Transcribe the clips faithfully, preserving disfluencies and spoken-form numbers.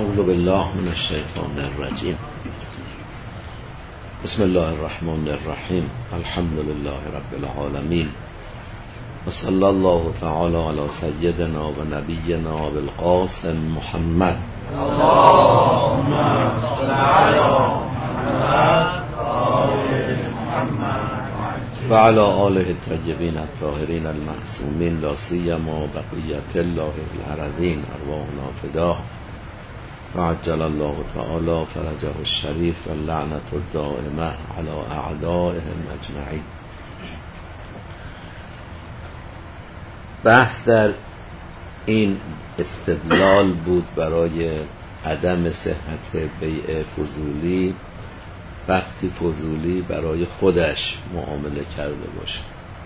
اعوذ بالله من الشیطان الرجیم. بسم الله الرحمن الرحیم. الحمد لله رب العالمین و صلی الله تعالی علی سیدنا و نبینا بالقاسم محمد اللهم صل علی محمد و علی آله الطیبین الطاهرین المعصومین لا سیما بقیة الله الارضین ارواحنا فداه و عجل الله تعالی فرجه الشریف و لعنت الدائمه علی اعدائهم اجمعین. بحث در این استدلال بود برای عدم صحت بیع فضولی وقتی فضولی برای خودش معامله کرده باشه،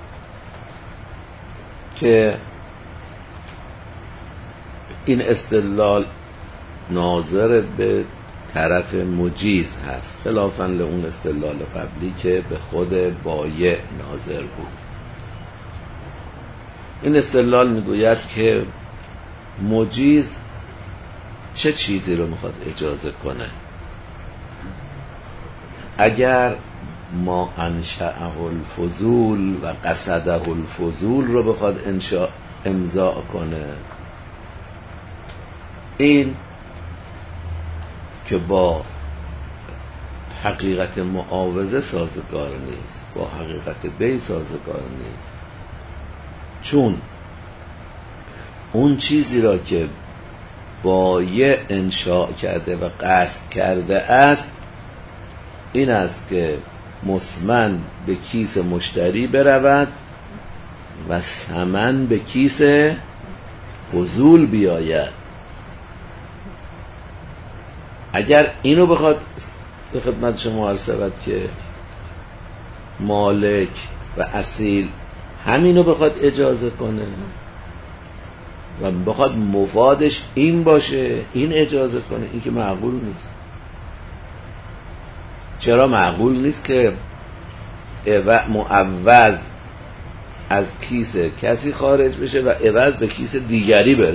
که این استدلال ناظر به طرف مجیز هست، خلافاً لأون استدلال قبلی که به خود بایع ناظر بود. این استدلال میگوید که مجیز چه چیزی رو میخواد اجازه کنه؟ اگر ما انشأه الفضول و قصده الفضول رو بخواد انشاء امضاء کنه، این که با حقیقت معاوضه سازگار نیست، با حقیقت بی سازگار نیست، چون اون چیزی را که بایع انشاء کرده و قصد کرده است این است که مسمن به کیس مشتری برود و ثمن به کیس فضول بیاید. اگر اینو بخواد به خدمت شما عرض شود که مالک و اصیل همینو بخواد اجازه کنه و بخواد مفادش این باشه این اجازه کنه، این که معقول نیست. چرا معقول نیست که معوض از کیس کسی خارج بشه و عوض به کیس دیگری بره؟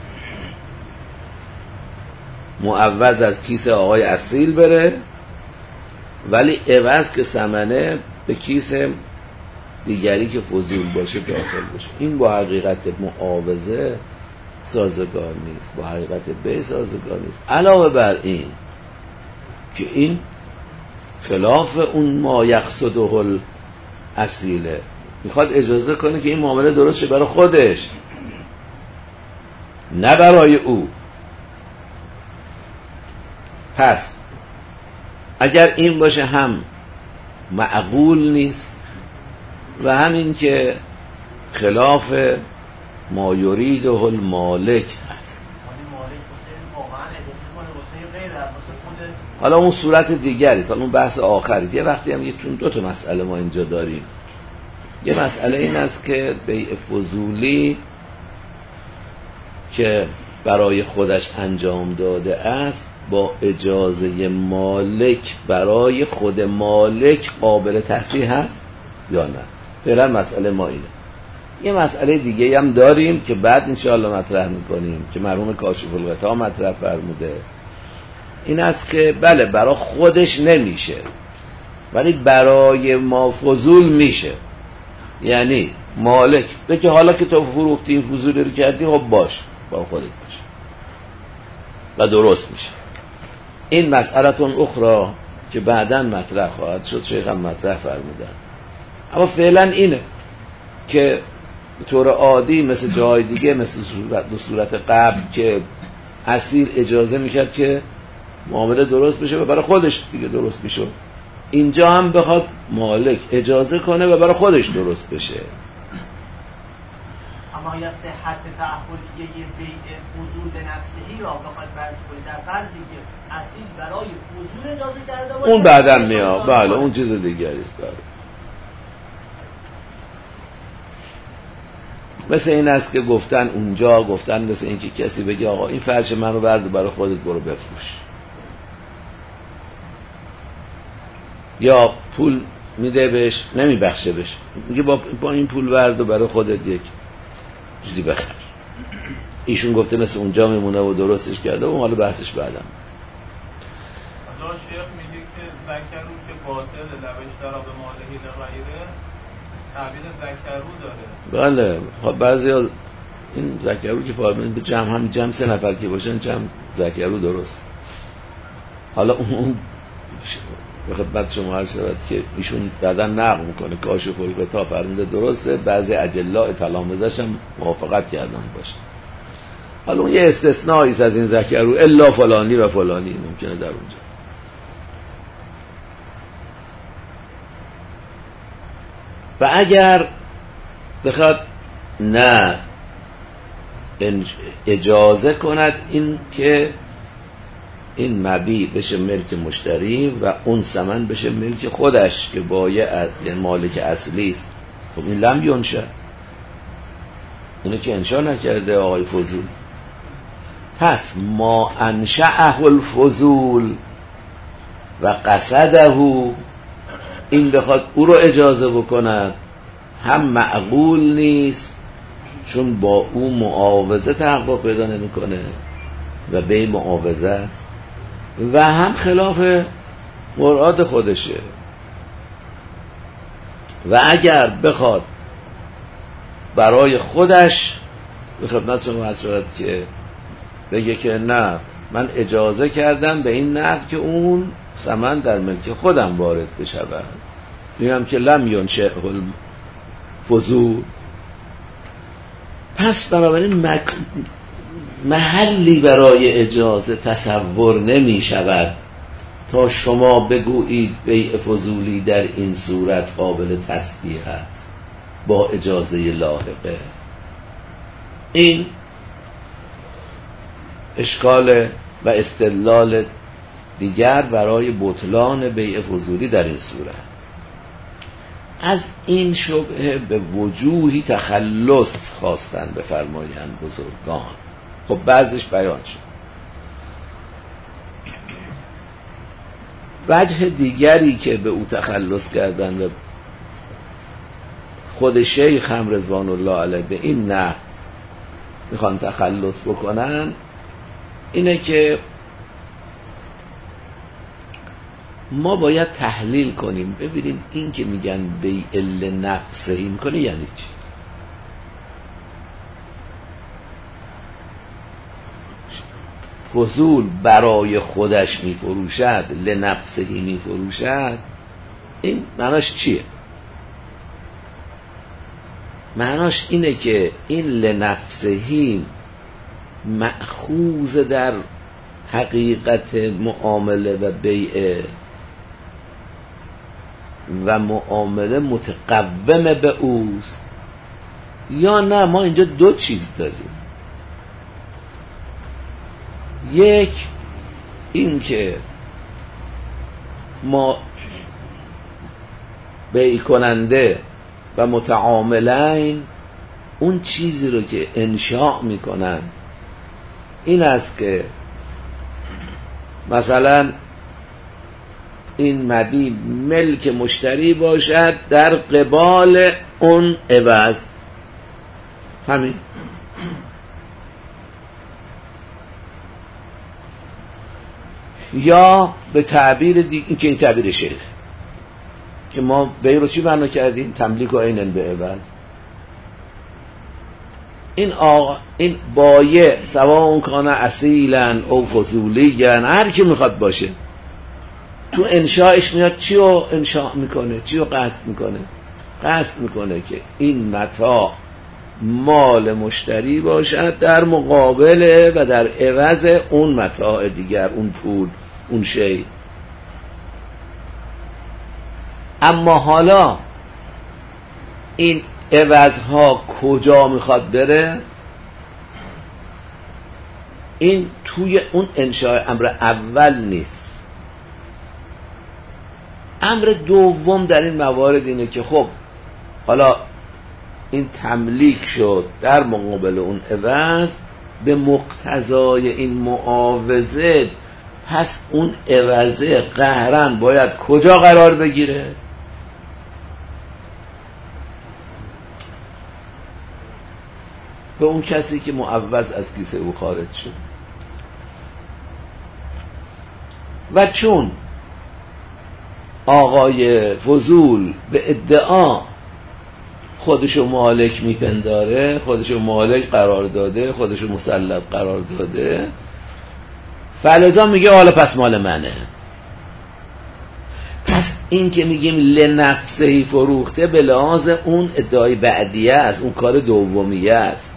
معوض از کیس آقای اصیل بره ولی عوض که ثمنه به کیس دیگری که فضول باشه داخل بشه. این با حقیقت معاوضه سازگار نیست، با حقیقت بی سازگار نیست. علاوه بر این که این خلاف اون ما یقصده الاصیله، میخواد اجازه کنه که این معامله درست شه برای خودش نه برای او. پس اگر این باشه هم معقول نیست و همین که خلاف ما یریده المالک هست. حالا اون صورت دیگری است، اون بحث آخری. یه وقتی هم یه چون دو تا مسئله ما اینجا داریم. یه مسئله این است که بیع فضولی که برای خودش انجام داده است با اجازه مالک برای خود مالک قابل تصحیح هست یا نه؟ فعلا مسئله ما اینه. یه مسئله دیگه هم داریم که بعد انشاءالله مطرح میکنیم که مرحوم کاشف الغطا مطرح فرموده. این است که بله برای خودش نمیشه ولی برای ما فضول میشه. یعنی مالک بگه حالا که تو فروختی این فضولی رو کردی، خب باش با خودت باش و درست میشه. این مسئلتون اخرى که بعداً مطرح خواهد شد، شیخ هم مطرح فرمودن. اما فعلا اینه که به طور عادی مثل جای دیگه، مثل صورت دو صورت قبل که اصیل اجازه میکرد که معامله درست بشه و برای خودش دیگه درست میشه، اینجا هم بخواد مالک اجازه کنه و برای خودش درست بشه. اما یا صحت تعهدیه بیع فضول به نفسهی را بخواد فرض کنید در فرضی که اصیل برای فضول اجازه کرده باشه، اون بعداً میاد. بله اون چیز دیگری است. داره مثل این است که گفتن اونجا گفتن مثل این که کسی بگه آقا این فرش من رو برد برای خودت برو بفروش، یا پول میده بهش نمیبخشه بهش، میگه با, با این پول برد و برای خودت یک چیزی بخر. ایشون گفته مثل اونجا میمونه و درستش کرده و حالا بحثش بعدم. حالا شیخ میگه که ذکرو که باطل لبش در آب مالهی لغیره تعبیر ذکرو داره. بله خب بعضی از این ذکرو که فاهمین به جمع هم جمع سه نفر که باشن جمع ذکرو درست. حالا اون به خدمت شما عرض شود که ایشون بعدا نقل میکنه کاشف الغطا فرموده درسته، بعضی اجلاء تلامذه‌ش هم موافقت کردن باشه. حالا اون یه استثنایی از این ذکرو الا فلانی و فلانی ممکنه در اونجا. و اگر بخواد نه اجازه کند این که این مبیع بشه ملک مشتری و اون ثمن بشه ملک خودش که بایع مالک اصلی است، خب این لم ینشه، اینو که انشا نکرده آقای فضول. پس ما انشأه الفضول و قصده، این بخواد او رو اجازه بکند هم معقول نیست چون با او معاوضه تحقق پیدا نمیکنه و به معاوضه است، و هم خلاف مراد خودشه. و اگر بخواد برای خودش به خدمتتون عرض شود که بگه که نه من اجازه کردم به این نحو که اون ثمن در ملک خودم وارد بشود، میگم که لم ینشأ الفضول. پس بنابراین مک... محلی برای اجازه تصور نمی شود تا شما بگویید بیع فضولی در این صورت قابل تصدیق است با اجازه لاحقه. این اشکال و استدلال دیگر برای بطلان بیع فضولی در این صورت. از این شبهه به وجوهی تخلص خواستن بفرمایند بزرگان. خب بعضش بیان شد. وجه دیگری که به او تخلص کردن و خود شیخ هم رضوان الله علیه به این نه میخوان تخلص بکنن اینه که ما باید تحلیل کنیم ببینیم این که میگن بیع لنفسه میکنه یعنی چی. فضول برای خودش میفروشد لنفسه میفروشد، این معناش چیه؟ معناش اینه که این لنفسه مأخوذ در حقیقت معامله و بیع و معامله متقوم به اوست، یا نه ما اینجا دو چیز داریم. یک این که ما بیع کننده و متعاملین اون چیزی رو که انشاء میکنن این است که مثلا این مبیع ملک مشتری باشد در قبال اون عوض، همین. یا به تعبیر دیگه، این که این تعبیر شیخ که ما بیع رو چی معنا کردیم؟ تملیک و عینن به عوض. این آقا این بایع سواء کان اصیلا او فضولیًا هر کی میخواد باشه تو انشاءش میاد چی رو انشاء میکنه؟ چی رو قصد میکنه؟ قصد میکنه که این متاع مال مشتری باشد در مقابل و در عوض اون متاع دیگر، اون پول، اون شی. اما حالا این عوضها کجا میخواد بره؟ این توی اون انشاء امر اول نیست. امر دوم در این موارد اینه که خب حالا این تملیک شد در مقابل اون عوض به مقتضای این معاوضه، پس اون عوضه قهرن باید کجا قرار بگیره؟ به اون کسی که معوض از کیسه او خارج شد. و چون آقای فضول به ادعا خودشو مالک میپنداره، خودشو مالک قرار داده، خودشو مسلط قرار داده، فلذا میگه حالا پس مال منه. پس این که میگیم لنفسه فروخته به لحاظ اون ادعای بعدیه است، اون کار دومیه است.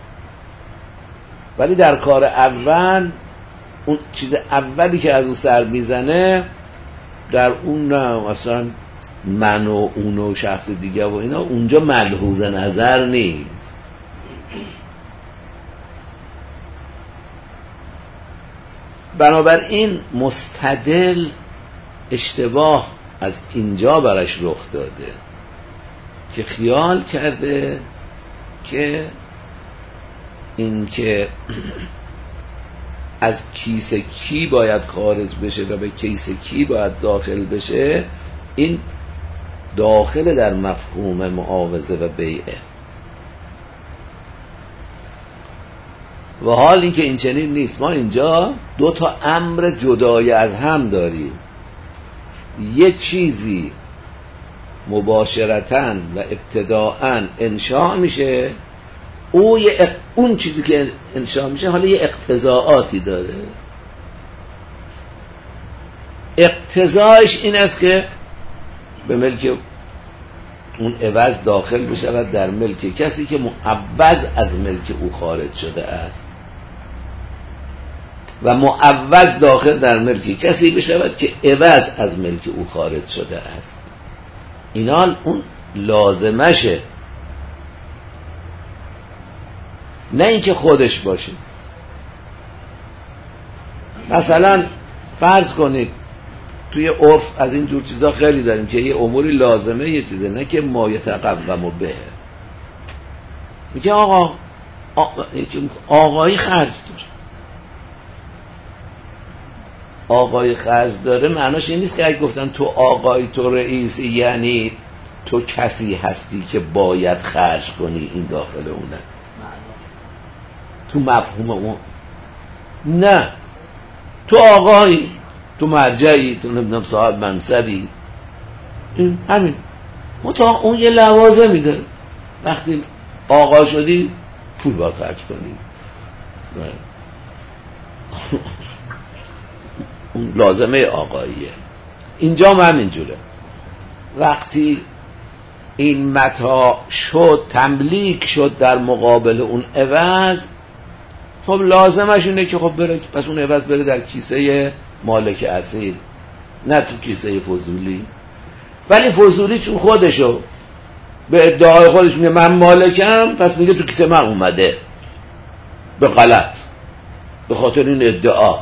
ولی در کار اول اون چیز اولی که از اون سر میزنه، در اون نه مثلا من و اون و شخص دیگه و اینا، اونجا ملحوظ نظر نیست. بنابراین مستدل اشتباه از اینجا براش رخ داده که خیال کرده که این که از کیسه کی باید خارج بشه و به کیسه کی باید داخل بشه، این داخل در مفهوم معاوضه و بیعه. و حال این که این چنین نیست. ما اینجا دو تا امر جدای از هم داریم. یه چیزی مباشرتاً و ابتداءً انشاء میشه، او یه اون چیزی که انشاء میشه حالا یه اقتضاعاتی داره. اقتضاعش این است که به ملک اون عوض داخل بشود در ملک کسی که معوض از ملک او خارج شده است و معوض داخل در ملک کسی بشود که عوض از ملک او خارج شده است. اینا اون لازمشه، نه اینکه خودش باشه. مثلا فرض کنید توی عرف از این جور چیزا خیلی داریم که یه اموری لازمه یه چیزه، نه که ما یتقوم به. میگه آقا آقایی خرج داره، آقای خرج داره معناش این نیست که اگه گفتن تو آقای تو رئیسی یعنی تو کسی هستی که باید خرج کنی، این داخل اونه تو مفهوم اون. نه، تو آقایی، تو مرجعی، تو نمیدونم صاحب منصبی، این همین متا اون یه لوازمی داره. وقتی آقا شدی پول باید خرج کنی، اون لازمه آقاییه. اینجا هم همینجوره. وقتی این متا شد تملیک شد در مقابل اون عوض، خب لازمش اینه که خب بره، پس اون عوض بره در کیسه مالک اصیل، نه تو کیسه فضولی. ولی فضولی چون خودشو به ادعای خودش میگه من مالکم، پس میگه تو کیسه من اومده به غلط، به خاطر این ادعا.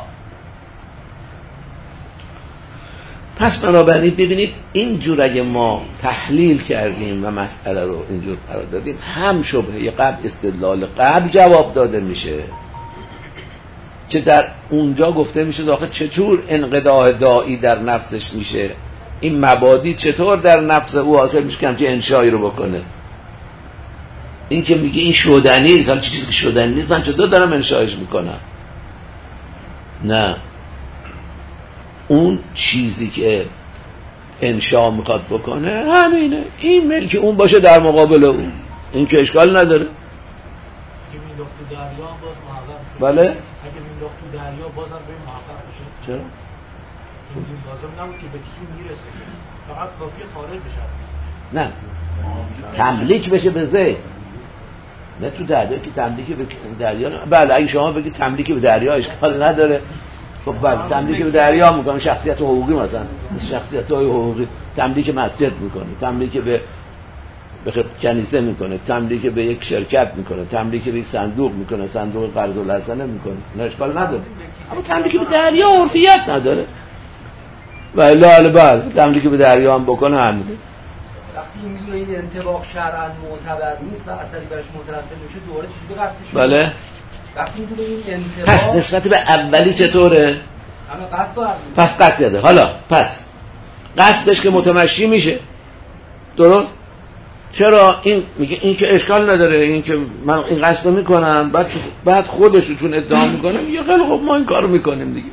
پس بنابراین ببینید اینجور اگه ما تحلیل کردیم و مسئله رو اینجور قرار دادیم، هم شبهه قبل استدلال قبل جواب داده میشه که در اونجا گفته میشه داخل چطور انقضاء داعی در نفسش میشه، این مبادی چطور در نفس او حاصل میشه که همچه انشایی رو بکنه. این که میگه این شدنی نیست، هم چیزی که شدنی نیست من چطور دارم انشایش میکنم؟ نه، اون چیزی که انشا میخواد بکنه همینه، این ملک اون باشه در مقابل اون، این که اشکال نداره. اگه مینداخت تو دریا باز محقق. بله؟ اگه مینداخت تو دریا بازم به محقق بشه. چرا؟ چون این لازم نبود که به کی میرسه، فقط کافی خارج بشه. نه، تملیک بشه به زید، نه تو دریا که تملیک به دریا. بله اگه شما بگید تملیک به دریا اشکال نداره، خب بله تملیک به دریا میکنه، شخصیت حقوقی مثلا شخصیت های حقوقی تملیک مسجد میکنه، تملیک به به کنیسه میکنه، تملیک به یک شرکت میکنه، تملیک به یک صندوق میکنه، صندوق قرض الحسنه میکنه، نه اشکال نداره. اما تملیک به دریا عرفیت نداره. بله بله بله تملیک به دریا هم بکنه همینه. وقتی این میدونه این انطباق شرعاً معتبر نیست و اثری برش مترتب میشه، دوباره چجوری قطعش میشه؟ بله وقتی میدونه این انطباق پس نسبت به اولی چطوره؟ اما قصد داره. پس قصد داره. حالا پس قصدش که متمشی میشه، درست؟ چرا این میگه این که اشکال نداره، این که من این قصد رو میکنم، بعد بعد خودشو چون ادعا میکنه میگه خیلی خب ما این کارو میکنیم دیگه.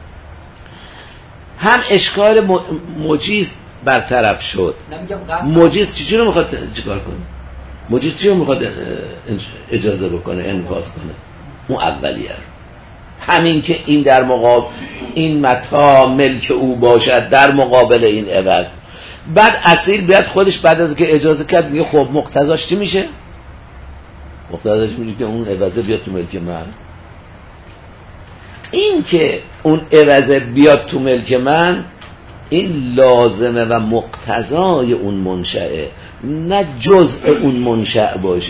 هم اشکال مجیز برطرف شد. مجیز چی رو میخواد چیکار کنه؟ مجیز چی رو میخواد اجازه بکنه انفاذ کنه؟ اون اولیه رو، همین که این در مقابل این متاع ملک او باشد در مقابل این عوض. بعد اصیل بیاد خودش بعد از که اجازه کرد میگه خب مقتضاش چی میشه؟ مقتضاش میشه که اون عوضه بیاد تو ملک من. این که اون عوضه بیاد تو ملک من این لازمه و مقتضای اون منشأه، نه جزء اون منشأ باشه،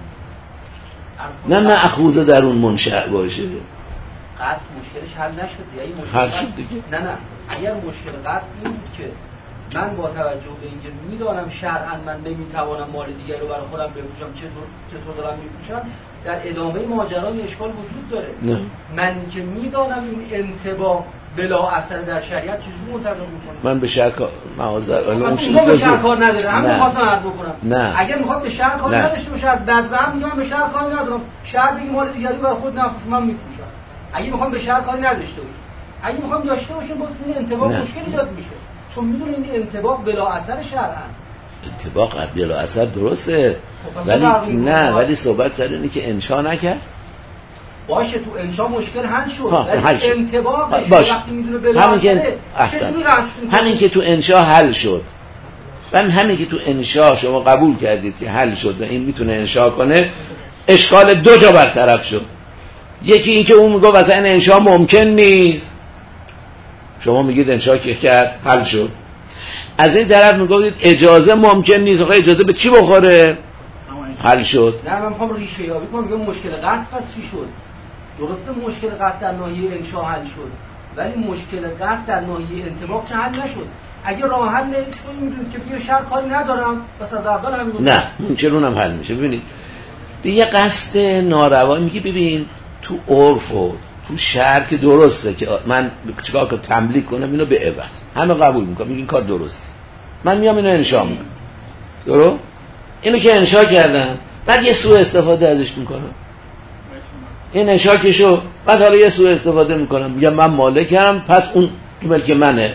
نه مأخوذ در اون منشأ باشه. قصد مشکلش حل نشد یعنی مشکل حل شد دیگه. نه نه اگر مشکل قصد این بود که من با توجه به اینکه میدانم شرعاً من نمیتوانم مال دیگری رو برای خودم بفروشم، چطور چطور دارم میفروشم، در ادامه ماجرا اشکال وجود داره. نه. من که میدانم این انطباق بلا اثر در شریعت چجوری منطبق میکنه؟ من به شرع معاذر اون اون به شرع کار نداره. همین خواستم عرض بکنم. نه. اگر میخواد به شرع کار نداشته باشه از بعد هم میگم به شرع کاری ندارم، شرع بگی مال دیگری برای خود نفروش من میفروشم. اگه میخوام به شرع کاری نداشته باشه، اگه میخوام داشته باشه باز این انطباق مشکل ایجاد میشه، چون میدونه این انطباق بلا اثر شرعاً. انطباق بلا اثر درسته، ولی نه ولی صحبت سر اینه که انشا نکرد. باشه تو انشا مشکل حل شد، ولی انطباقش وقتی میدونه بلا همین که اثر همین که تو انشا حل شد، من همین که تو انشا شما قبول کردید که حل شد و این میتونه انشا کنه، اشکال دو جا برطرف شد. یکی این که اون میگه واسه این انشا ممکن نیست، شما میگید انشا که کرد حل شد. از این طرف میگید اجازه ممکن نیست، آقا اجازه به چی بخوره؟ حل شد. نه من میخوام ریشه یابی کنم، میگم مشکل قصد پس چی شد؟ درسته مشکل قصد در ناحیه انشا حل شد، ولی مشکل قصد در ناحیه انطباق که حل نشد. اگه راه حل شما میدونید که بیا شرع کاری ندارم بس از اول همین نه ممکن اونم حل میشه. ببینید یه قصد ناروا میگه ببین تو عرف و تو شرع که درسته که من چیکار کنم تملیک کنم اینو به عوض، همه قبول میکنم میگه این کار درسته، من میام اینو انشا میکنم، درست؟ اینو که انشا کردم بعد یه سوء استفاده ازش میکنم، این انشا که شو بعد حالا یه سوء استفاده میکنم میگم من مالکم پس اون تو ملک منه.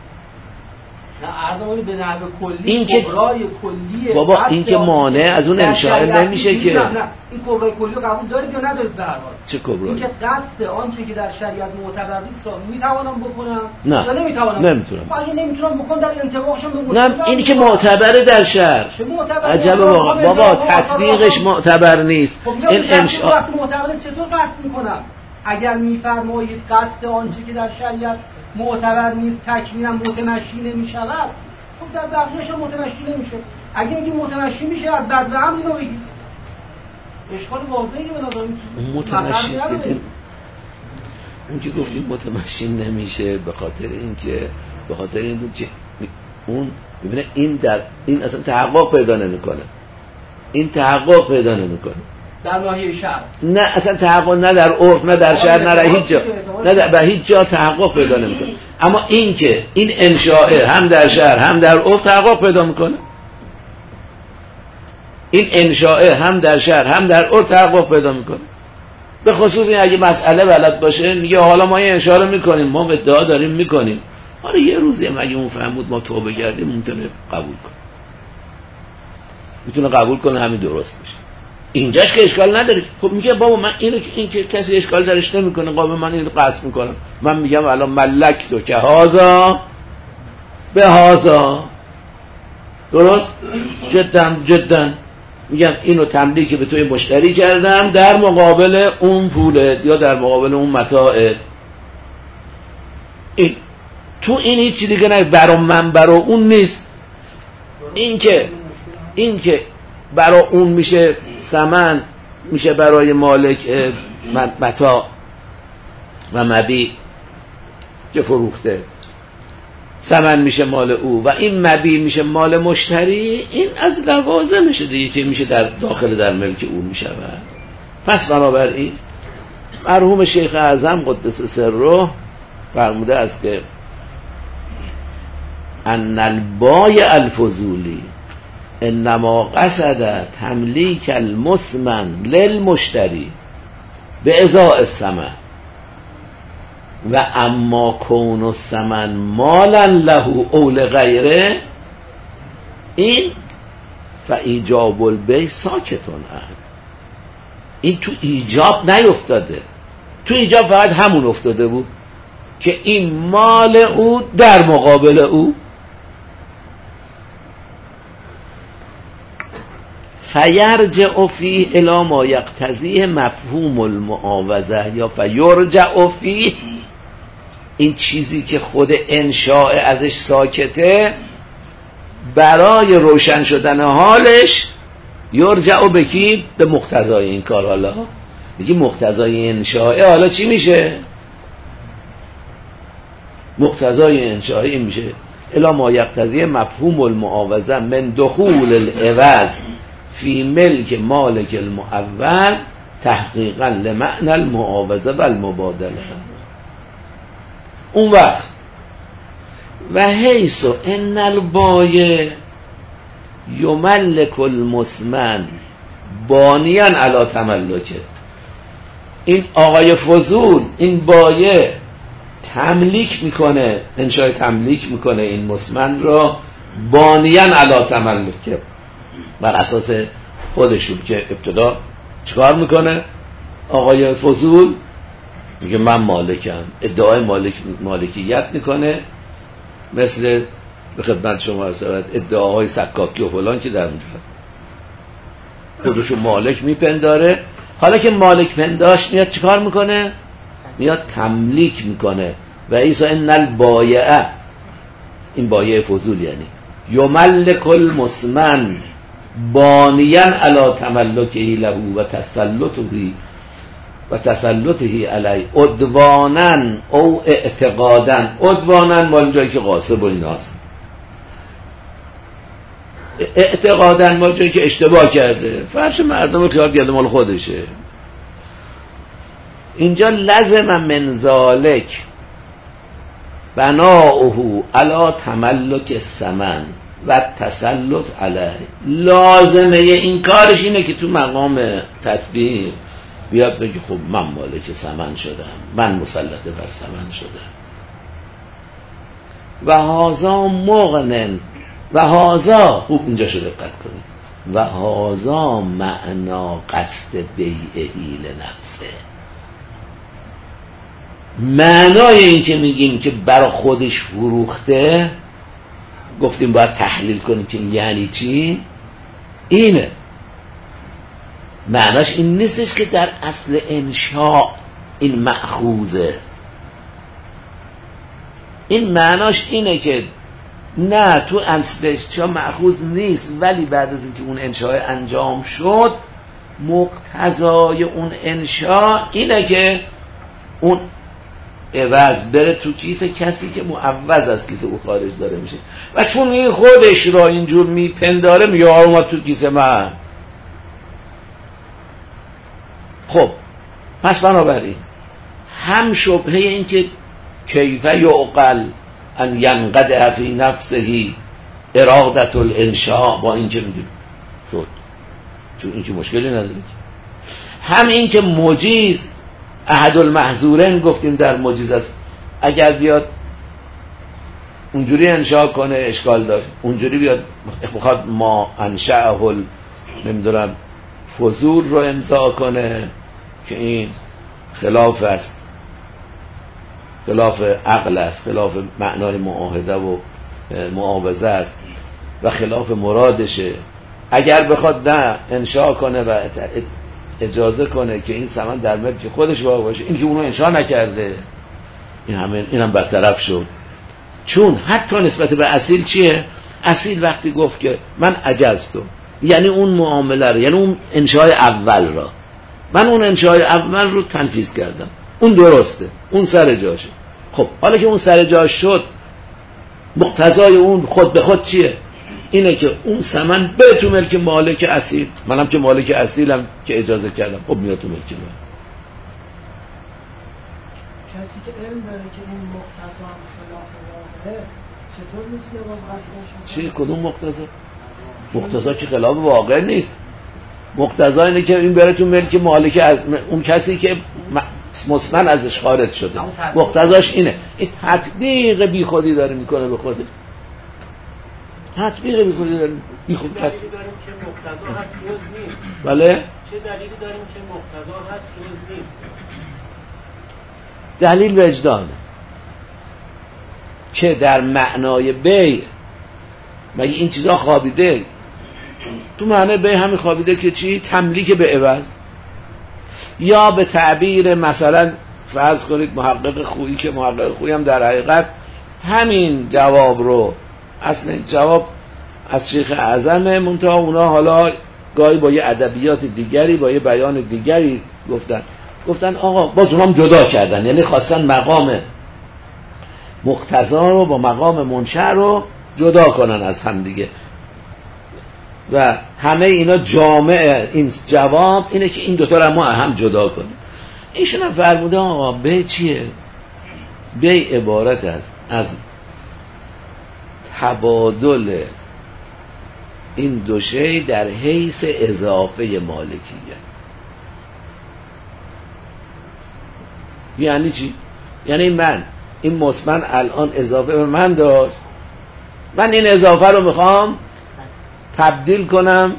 نه اردمانی به نحو کلی کبرای کلیه بابا این که مانع از اون انشاء نمیشه که. نه نه این کبرای کلی رو قبول دارید یا ندارید؟ به هر حال چه کبرایی؟ این که قصد آنچه که در شریعت معتبر نیست را میتوانم بکنم نه. یا نمیتوانم؟ نمیتونم. خب اگه نمیتونم بکنم در انطباقشم به مشکل نه اینی که معتبره در شرع. عجب بابا بابا تطبیقش معتبر نیست. خب این انشاء وقتی معتبر نیست چطور قصد میکنم؟ اگر میفرمایید قصد آنچه که در شریعت معتبر نیست تکمیلا متمشی نمیشود، خب در بقیه‌اش هم متمشی نمیشه. اگه میگیم متمشی میشه از بعد هم اینو بگید، اشکال واضحی به نظر میاد. متمشی اون که گفتیم متمشی نمیشه به خاطر اینکه به خاطر این بود که اون ببینه این در این اصلا تحقق پیدا نمیکنه، این تحقق پیدا نمیکنه در ناحیه شرع، نه اصلا تحقق نه در عرف نه در شرع نه در هیچ جا، نه در به هیچ جا تحقق پیدا نمیکنه. اما این که این انشاء هم در شرع هم در عرف تحقق پیدا میکنه، این انشاء هم در شرع هم در عرف تحقق پیدا میکنه. به خصوص این اگه مسئله بلد باشه میگه حالا ما این انشاء رو میکنیم، ما ادعا داریم میکنیم، حالا یه روزی هم اگه اون فهمود ما توبه کردیم میتونه قبول کنه، میتونه قبول کنه همین درست میشه. اینجاش که اشکال نداره. خب میگه بابا من اینو این که کسی اشکال درش نمیکنه، قابل من اینو قصد میکنم، من میگم الان ملک تو که هازا به هازا، درست؟ جدا جدا میگم اینو تملیک به توی مشتری کردم در مقابل اون پولت یا در مقابل اون متاعت. این تو این هیچ دیگه نه، برا من برا اون نیست. این که این که برا اون میشه ثمن، میشه برای مالک متاع و مبیع که فروخته، ثمن میشه مال او و این مبیع میشه مال مشتری، این از لوازم میشه دیگه که میشه در داخل در ملک او میشه. پس بنابراین مرحوم شیخ اعظم قدس سره فرموده است که ان البای الفضولی انما قصد تملیک المثمن للمشتری به ازاء الثمن و اما کون الثمن مالا له او لغیره، این فایجاب البیع ساکتون عنه. این تو ایجاب نیفتاده، تو ایجاب فقط همون افتاده بود که این مال او در مقابل او. فیرجع فیه الی ما یقتضیه مفهوم المعاوضه، یا فیرجع فیه، این چیزی که خود انشاء ازش ساکته برای روشن شدن حالش یرجع بکی به مقتضای این کار. حالا میگی مقتضای انشاء، حالا چی میشه؟ مقتضای انشاء این میشه الی ما یقتضیه مفهوم المعاوضه من دخول العوض فی ملک مالک المعوض تحقیقا لمعنى المعاوضه و المبادله. اون وقت و حیث ان البایع یملک المثمن بانیاً علی تملکه، این آقای فضول این بایع تملیک میکنه، انشای تملیک میکنه این مثمن را بانیاً علی تملکه، بر اساس خودشون که ابتدا چیکار میکنه آقای فضول؟ میگه من مالکم، ادعای مالک مالکیت میکنه، مثل به خدمت شما عرض شود ادعاهای سکاکی و فلان که در اونجا خودشو مالک میپنداره. حالا که مالک پنداشت میاد چیکار میکنه؟ میاد تملیک میکنه. و ایسا ان البایع، این بایع فضول یعنی یملک المثمن بانیاً علی تملکه له و تسلطه و تسلطه علی عدوانا او اعتقادا. عدوانا مال جایی که غاصب و ایناست، اعتقادا مال جایی که اشتباه کرده، فرش مردم رو خیال کرده مال خودشه. اینجا لازم من ذالک بناؤه علی تملک الثمن و تسلط علیه. لازمه این کارش اینه که تو مقام تطبیق بیاد بگی خب من مالک ثمن شدم، من مسلط بر ثمن شدم. و هازا مغنن، و هازا خوب اینجا شده دقت کنید، و هازا معنا قصد بیعهی لنفسه. معنای این که میگیم که برای خودش فروخته، گفتیم باید تحلیل کنیم که یعنی چی. اینه معناش، این نیستش که در اصل انشاء این مأخوذه. این معناش اینه که نه تو اصلش چا مأخوذ نیست، ولی بعد از اینکه اون انشاء انجام شد مقتضای اون انشاء اینه که اون عوض بره تو کیسه کسی که معوض از کیسه او خارج داره میشه. و چون این خودش را اینجور میپنداره میگه آره اومد تو کیسه من. خب پس بنابراین هم شبهه این که کیفه یعقل ان ینقدع فی نفسه ارادت الانشاء، با این که میگه شد، چون این که مشکلی نداره. هم این که مجیز احد المحظورین، گفتیم در مجیز است اگر بیاد اونجوری انشاء کنه اشکال داشت، اونجوری بیاد بخواد ما انشأه نمیدونم فضول رو امضا کنه که این خلاف است، خلاف عقل است، خلاف معنای معاهده و معاوضه است و خلاف مرادشه. اگر بخواد نه انشاء کنه و اجازه کنه که این ثمن در ملک خودش واقع باشه، این که اونو انشاء نکرده، این همین اینم برطرف شد. چون حتی نسبت به اصیل چیه؟ اصیل وقتی گفت که من عجزتم، یعنی اون معامله رو، یعنی اون انشاء اول را، من اون انشاء اول رو تنفیذ کردم، اون درسته، اون سر جاشه. خب حالا که اون سر جاش شد، مقتضای اون خود به خود چیه؟ اینه که اون ثمن به تو ملک مالک اصیل، منم که مالک اصیلم که اجازه کردم، خب میاد تو ملک من. کسی که علم داره که این مقتضا خلاف واقعه چطور میتونه باز قصد چی؟ کدوم مقتضا؟ مقتضا که خلاف واقع نیست. مقتضا اینه که این بره تو ملک مالک از اون کسی که مسمن ازش خارج شده. مقتضاش اینه. این تطبیق بی خودی داره میکنه به خودش. تطبیق بی خودی داره بی خودی. چه دلیلی داریم که مقتضا هست جز نیست؟ بله؟ چه دلیلی داریم که مقتضا هست جز نیست؟ دلیل وجدانه که در معنای بیع مگه این چیزا خوابیده؟ تو معنای بیع همین خوابیده که چی؟ تملیک به عوض. یا به تعبیر مثلا فرض کنید محقق خویی که محقق خویی هم در حقیقت همین جواب رو، اصلا جواب از شیخ اعظمه، منتها اونا حالا گاهی با یه ادبیات دیگری با یه بیان دیگری گفتن گفتن آقا باز اونام جدا کردن، یعنی خواستن مقام مقتضا رو با مقام منشأ رو جدا کنن از هم دیگه و همه اینا جامع این جواب اینه که این دوتا رو ما هم جدا کنیم. ایشون هم فرموده آقا بیع چیه؟ بیع عبارت است از تبادل این دو شی در حیث اضافه مالکیه. یعنی چی؟ یعنی من این مسمن الان اضافه به من داشت، من این اضافه رو میخوام تبدیل کنم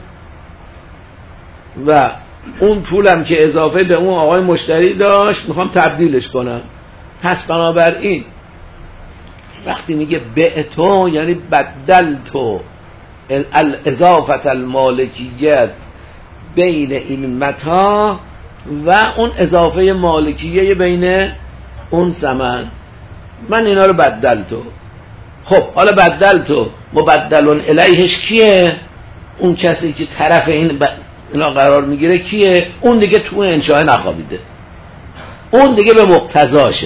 و اون پولم که اضافه به اون آقای مشتری داشت میخوام تبدیلش کنم. پس بنابراین وقتی میگه بعتو یعنی بدلتو الاضافه المالکیت بین این متاع و اون اضافه مالکیه بین اون ثمن، من اینا رو بدلتو. خب حالا بدلتو مبدلون الیهش کیه؟ اون کسی که طرف این ب... اینا قرار میگیره کیه؟ اون دیگه تو انشاء نخوابیده، اون دیگه به مقتضاشه.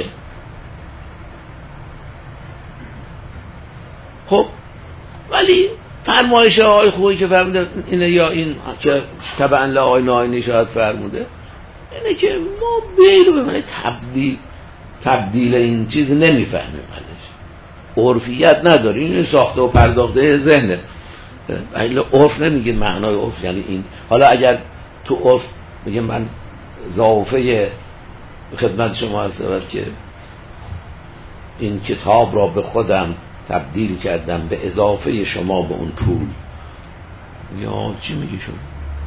خب ولی فرمایش آقای خویی که فرموده اینه، یا این که تبعا لآیین آینی شاید فرموده اینه که ما بیع رو به معنی تبدیل تبدیل این چیز نمیفهمیم ازش، عرفیت نداریم، این ساخته و پرداخته ذهنه. اگه عرف نمیگه معنای عرف یعنی این. حالا اگر تو عرف میگه من ضعفه خدمت شما عرض شود که این کتاب را به خودم تبدیل کردم به اضافه شما به اون پول، یا چی میگی شما؟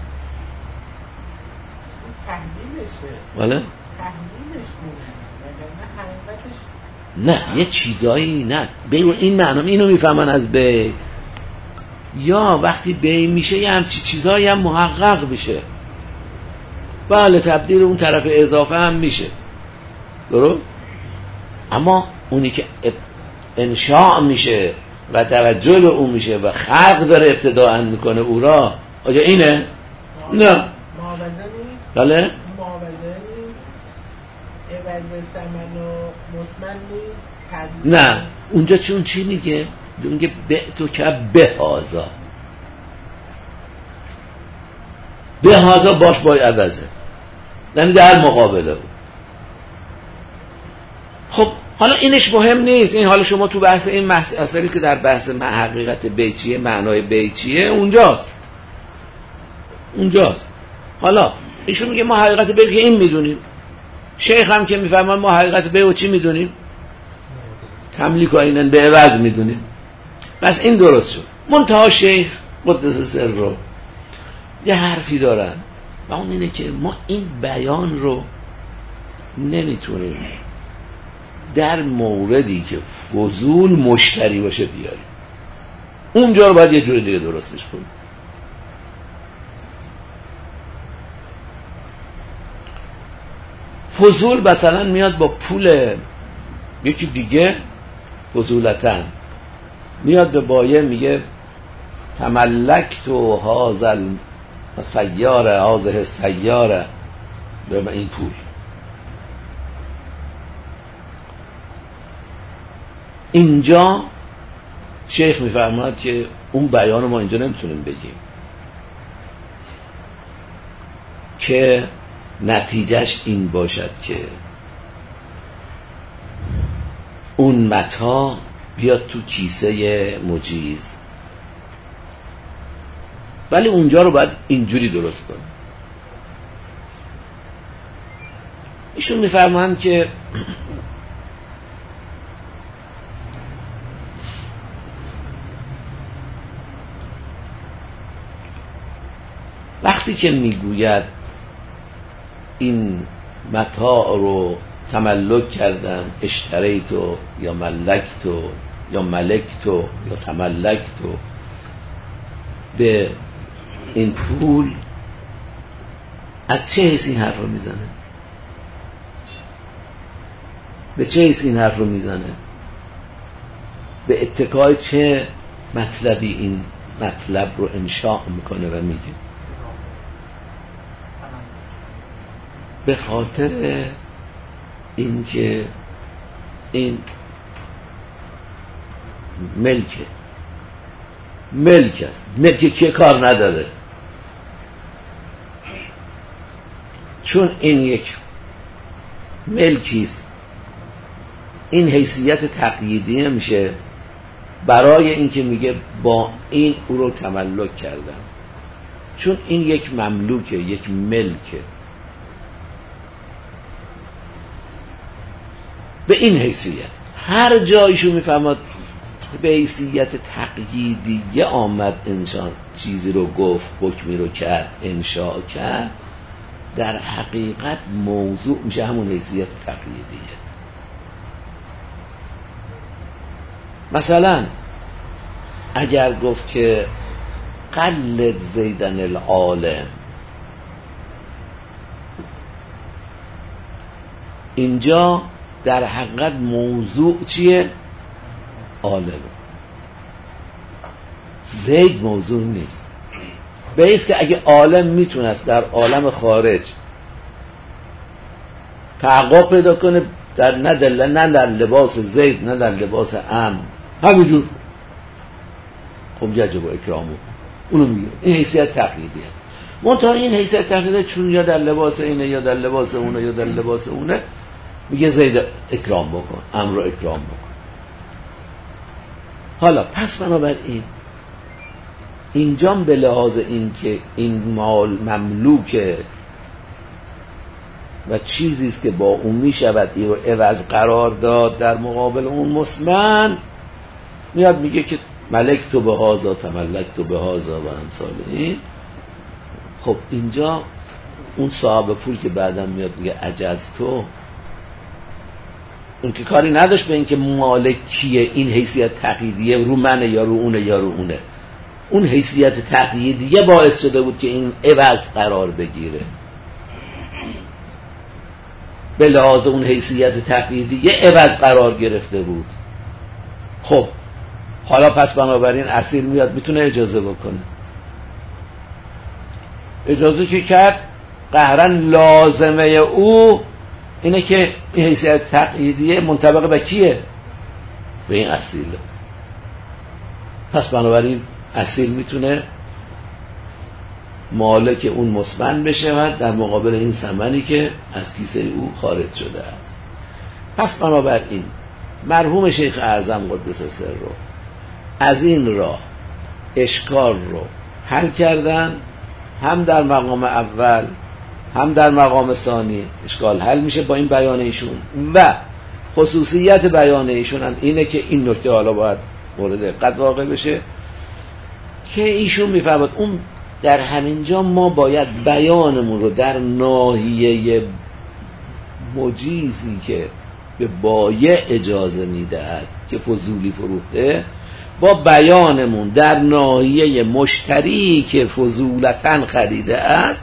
تحلیلشه. بله؟ تحلیلش نه حقیقتش نه، یه چیزایی نه بی این معنی اینو میفهمن از بی، یا وقتی بی میشه یه همچی چیزایی هم محقق میشه. بله تبدیل اون طرف اضافه هم میشه درست، اما اونی که انشاء میشه و توجه به اون میشه و خلق داره ابتداء میکنه او را، آیا اینه؟ نه معاوضه نیست؟ بله؟ معاوضه نیست؟ عوض ثمن و مسمن نیست؟ نه اونجا چون چی میگه؟ میگه بعتو که بهازا، بهازا باش بای عوضه، یعنی در مقابله بود. خب حالا اینش مهم نیست، این حالا شما تو بحث این مسئله که در بحث حقیقت بیعیه معنای بیعیه اونجاست اونجاست حالا ایشون میگه ما حقیقت بیع که این میدونیم، شیخ هم که میفهمن ما حقیقت بیع و چی میدونیم؟ تملیک و اینن به عوض میدونیم. بس این درست شد. منتها شیخ قدس سر رو یه حرفی دارن و اون اینه که ما این بیان رو نمیتونیم در موردی که فضول مشتری باشه بیاریم، اونجا رو باید یه جور دیگه درستش کنیم. فضول مثلا میاد با پول یکی دیگه، فضولتن میاد به بایع میگه تملک تو هازل سیاره هازه سیاره به این پول. اینجا شیخ میفرماید که اون بیان ما اینجا نمیتونیم بگیم که نتیجهش این باشد که اون متاع بیاد تو کیسه مجیز ولی اونجا رو باید اینجوری درست کنه. ایشون میفرمایند که وقتی که میگوید این متاع رو تملک کردم، اشتریتو یا ملکتو یا ملکتو یا تملکتو، به این پول، از چه حیث این حرف رو میزنه؟ به چه حیث این حرف رو میزنه؟ به اتکای چه مطلبی این مطلب رو انشاء میکنه و میگه؟ به خاطر اینکه این ملکه، ملک است. ملک که کار نداره، چون این یک ملکیست، این حیثیت تقییدی میشه برای اینکه میگه با این او رو تملک کردم، چون این یک مملوکه، یک ملکه. به این حیثیت هر جایشو میفهمد به حیثیت تقییدیه آمد انسان چیزی رو گفت، حکمی رو کرد، انشاء کرد، در حقیقت موضوع میشه همون حیثیت تقییدیه. مثلا اگر گفت که قلد زیدن العالم، اینجا در حقیقت موضوع چیه؟ عالم. زید موضوع نیست. به ایست که اگه عالم میتونست در عالم خارج تحقق پیدا کنه، در نه در نه در لباس زید نه در لباس عم، همینجور، خب یجب و اکرامو، اونو میگه. این حیثیت تقلیدیه. منتها این حیثیت تقلیدیه چون یا در لباس اینه یا در لباس اونه یا در لباس اونه، میگه زید اکرام بکن، عم رو اکرام بکن. حالا پس بنابراین اینجا به لحاظ این که این مال مملوکه و چیزیست که با اون میشود این رو عوض قرار داد در مقابل اون مسمن، میاد میگه که ملک تو به هازا تملک تو به هازا و امثال این. خب اینجا اون صاحب پول که بعدم میاد میگه عجز تو، اون که کاری نداشت به این که مالک کیه، این حیثیت تقییدیه رو منه یا رو اونه یا رو اونه، اون حیثیت تقییدیه باعث شده بود که این عوض قرار بگیره. به لحاظ اون حیثیت تقییدیه عوض قرار گرفته بود. خب حالا پس بنابراین اصیل میاد میتونه اجازه بکنه، اجازه که کرد قهرن لازمه او اینه که این حیثیت تقییدیه منطبق به کیه؟ به این اصیله. پس بنابراین اصیل میتونه مالک اون مسمن بشه و در مقابل این ثمنی که از کیسه او خارج شده است. پس بنابراین مرحوم شیخ اعظم قدس سر رو از این راه اشکال رو حل کردن، هم در مقام اول هم در مقام ثانی اشکال حل میشه با این بیان ایشون. و خصوصیت بیان ایشون هم اینه که این نکته حالا باید مورد دقت واقع بشه که ایشون میفرماد اون در همینجا ما باید بیانمون رو در ناحیه مجیزی که به بایع اجازه میدهد که فضولی فروخته، با بیانمون در ناحیه مشتری که فضولتاً خریده است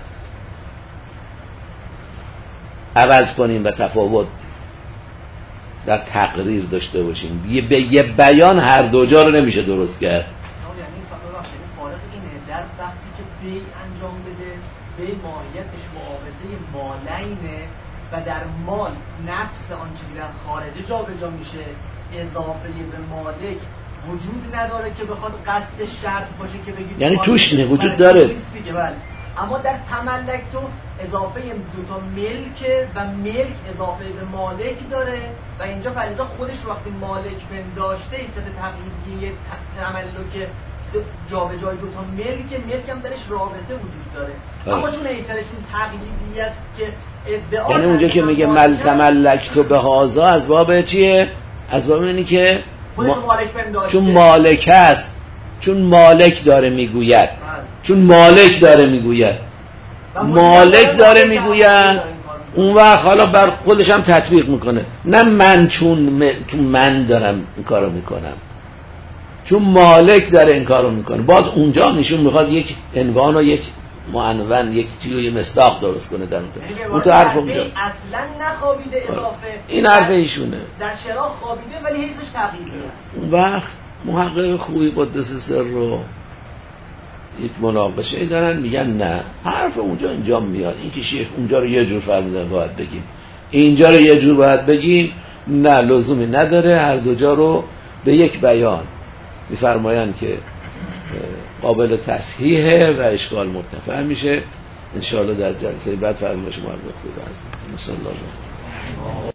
عوض کنیم و تفاوت در تقریر داشته باشیم. یه به یه بیان هر دو جا رو نمیشه درست کرد. یعنی فارغ اینه در وقتی که بی انجام بده، بی ماهیتش معاوضه مالینه و در مال نفس آنچه که در خارجه جا به جا میشه اضافه به مالک وجود نداره که بخواد قصد شرط باشه که بگید یعنی توش نه وجود داره دیگه. بله. اما در تملک تو اضافه دوتا ملک و ملک اضافه به مالک داره و اینجا فریضا خودش وقتی مالک پنداشته ایست تقییدی تملک جابجایی دو تا ملک ملک هم درش رابطه وجود داره آه. اما چون ایسرشون تقلیدی است که ادعا یعنی اونجا که میگه مل تملک تو به هازا از باب چیه؟ از باب اینی که ما... چون مالک است، چون مالک داره میگوید، چون مالک داره میگوید مالک داره میگوید اون وقت حالا بر خودش هم تطبیق میکنه، نه من چون م... تو من دارم این کارو میکنم، چون مالک داره این کارو میکنه. باز اونجا نشون میخواد یک عنوان و یک معنون، یک چیزی یه مصداق درست کنه در اونجا. اون تو حرف اونجا اصلا نخوابیده اضافه این حرف ایشونه در شرح خوابیده ولی حیثش تغییری است. اون وقت محقق خوبی قدس سر رو یک مناقشه ای دارن میگن نه حرف اونجا اینجا میاد، این که شیخ اونجا رو یه جور فرمودن باید بگیم، اینجا رو یه جور باید بگیم، نه لزومی نداره، هر دو جا رو به یک بیان میفرمایند که قابل تصحیحه و اشکال مرتفع میشه. انشاءالله در جلسه بعد فرمایش مربوط بوده است. صلی الله علیه و